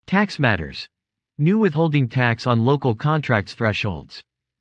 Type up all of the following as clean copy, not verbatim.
Tax matters. New withholding tax on local contracts thresholds.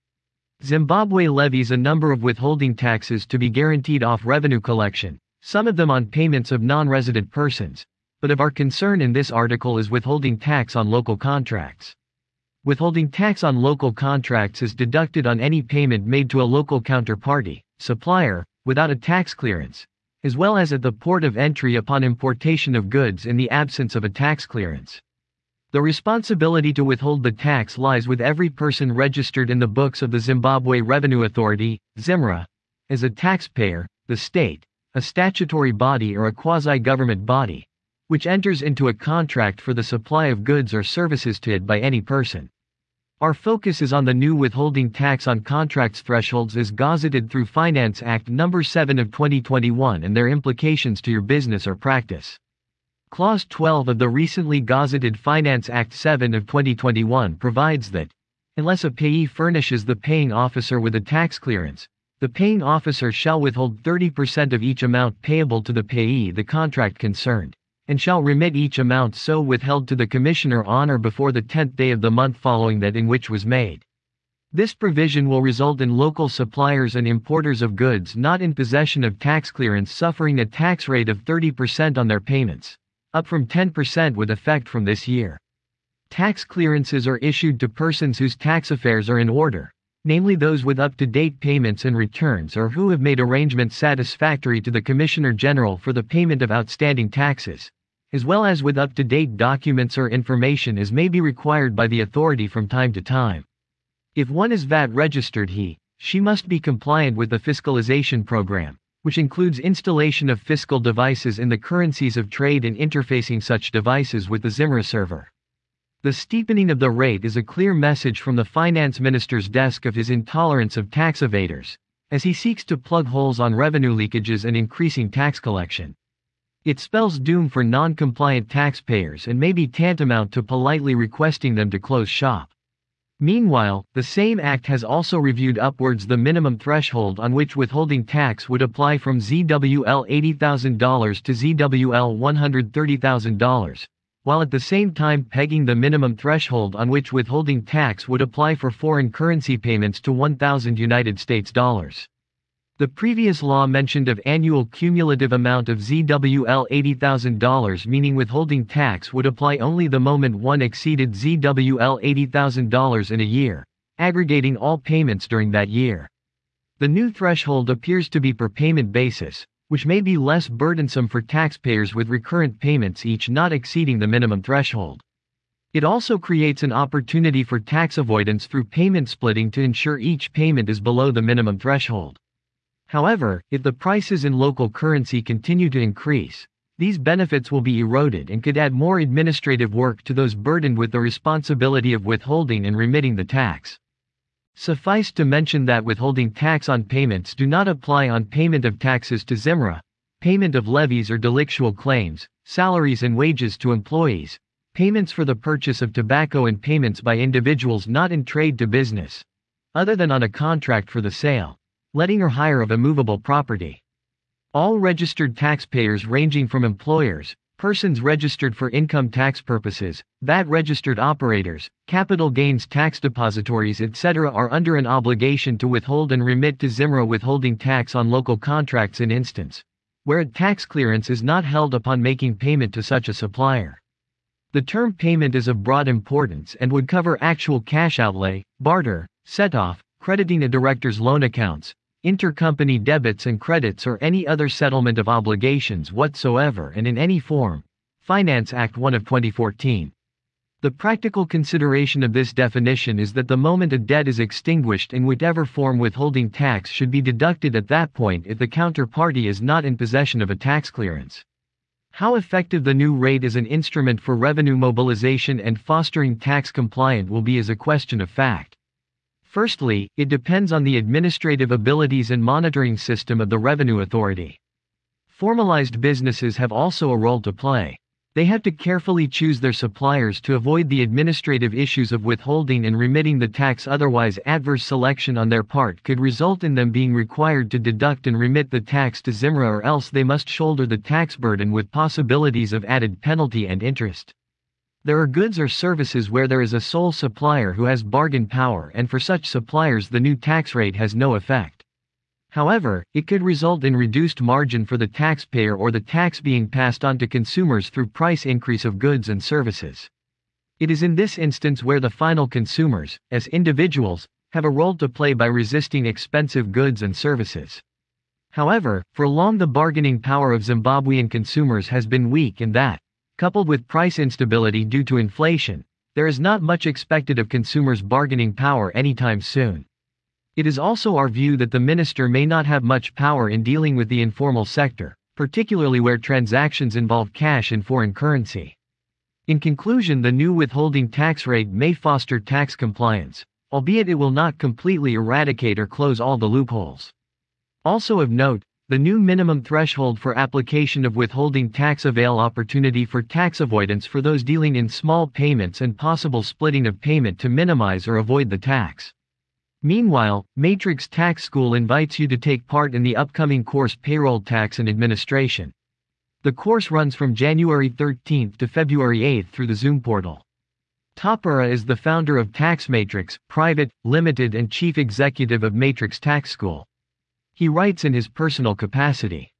Zimbabwe levies a number of withholding taxes to be guaranteed off revenue collection, some of them on payments of non-resident persons, but of our concern in this article is withholding tax on local contracts. Withholding tax on local contracts is deducted on any payment made to a local counterparty, supplier, without a tax clearance, as well as at the port of entry upon importation of goods in the absence of a tax clearance. The responsibility to withhold the tax lies with every person registered in the books of the Zimbabwe Revenue Authority, ZIMRA, as a taxpayer, the state, a statutory body or a quasi-government body, which enters into a contract for the supply of goods or services to it by any person. Our focus is on the new withholding tax on contracts thresholds as gazetted through Finance Act No. 7 of 2021 and their implications to your business or practice. Clause 12 of the recently gazetted Finance Act 7 of 2021 provides that, unless a payee furnishes the paying officer with a tax clearance, the paying officer shall withhold 30% of each amount payable to the payee the contract concerned, and shall remit each amount so withheld to the Commissioner on or before the 10th day of the month following that in which was made. This provision will result in local suppliers and importers of goods not in possession of tax clearance suffering a tax rate of 30% on their payments, up from 10% with effect from this year. Tax clearances are issued to persons whose tax affairs are in order, namely those with up-to-date payments and returns or who have made arrangements satisfactory to the Commissioner General for the payment of outstanding taxes, as well as with up-to-date documents or information as may be required by the authority from time to time. If one is VAT registered, she must be compliant with the fiscalization program, which includes installation of fiscal devices in the currencies of trade and interfacing such devices with the ZIMRA server. The steepening of the rate is a clear message from the Finance Minister's desk of his intolerance of tax evaders, as he seeks to plug holes on revenue leakages and increasing tax collection. It spells doom for non-compliant taxpayers and may be tantamount to politely requesting them to close shop. Meanwhile, the same act has also reviewed upwards the minimum threshold on which withholding tax would apply from ZWL $80,000 to ZWL $130,000, while at the same time pegging the minimum threshold on which withholding tax would apply for foreign currency payments to $1,000. The previous law mentioned of annual cumulative amount of ZWL $80,000, meaning withholding tax would apply only the moment one exceeded ZWL $80,000 in a year, aggregating all payments during that year. The new threshold appears to be per payment basis, which may be less burdensome for taxpayers with recurrent payments each not exceeding the minimum threshold. It also creates an opportunity for tax avoidance through payment splitting to ensure each payment is below the minimum threshold. However, if the prices in local currency continue to increase, these benefits will be eroded and could add more administrative work to those burdened with the responsibility of withholding and remitting the tax. Suffice to mention that withholding tax on payments do not apply on payment of taxes to ZIMRA, payment of levies or delictual claims, salaries and wages to employees, payments for the purchase of tobacco and payments by individuals not in trade to business, other than on a contract for the sale, letting or hire of immovable property. All registered taxpayers ranging from employers, persons registered for income tax purposes, VAT-registered operators, capital gains tax depositories etc. are under an obligation to withhold and remit to ZIMRA withholding tax on local contracts in instance where a tax clearance is not held upon making payment to such a supplier. The term payment is of broad importance and would cover actual cash outlay, barter, set-off, crediting a director's loan accounts, intercompany debits and credits or any other settlement of obligations whatsoever and in any form. Finance Act 1 of 2014. The practical consideration of this definition is that the moment a debt is extinguished in whatever form withholding tax should be deducted at that point if the counterparty is not in possession of a tax clearance. How effective the new rate as an instrument for revenue mobilization and fostering tax compliance will be is a question of fact. Firstly, it depends on the administrative abilities and monitoring system of the Revenue Authority. Formalized businesses have also a role to play. They have to carefully choose their suppliers to avoid the administrative issues of withholding and remitting the tax, otherwise adverse selection on their part could result in them being required to deduct and remit the tax to ZIMRA, or else they must shoulder the tax burden with possibilities of added penalty and interest. There are goods or services where there is a sole supplier who has bargain power, and for such suppliers the new tax rate has no effect. However, it could result in reduced margin for the taxpayer or the tax being passed on to consumers through price increase of goods and services. It is in this instance where the final consumers, as individuals, have a role to play by resisting expensive goods and services. However, for long the bargaining power of Zimbabwean consumers has been weak, and that, coupled with price instability due to inflation, there is not much expected of consumers' bargaining power anytime soon. It is also our view that the minister may not have much power in dealing with the informal sector, particularly where transactions involve cash in foreign currency. In conclusion, the new withholding tax rate may foster tax compliance, albeit it will not completely eradicate or close all the loopholes. Also of note, the new minimum threshold for application of withholding tax avail opportunity for tax avoidance for those dealing in small payments and possible splitting of payment to minimize or avoid the tax. Meanwhile, Matrix Tax School invites you to take part in the upcoming course Payroll Tax and Administration. The course runs from January 13th to February 8th through the Zoom portal. Tapura is the founder of Tax Matrix, Private, Limited and Chief Executive of Matrix Tax School. He writes in his personal capacity.